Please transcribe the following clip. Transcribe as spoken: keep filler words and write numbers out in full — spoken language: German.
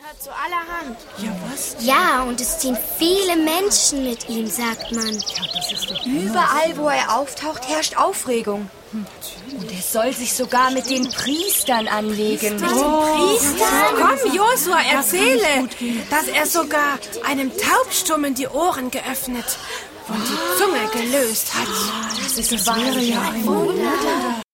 hört so allerhand. Ja, was? Ja, und es ziehen viele Menschen mit ihm, sagt man. Ja, das ist doch Überall, wo er auftaucht, herrscht Aufregung. Und er soll sich sogar mit den Priestern anlegen. Mit den Priestern? Komm, Josua, erzähle, dass er sogar einem Taubstummen die Ohren geöffnet und die Zunge gelöst hat. Das ist Das wäre ja ein Wunder.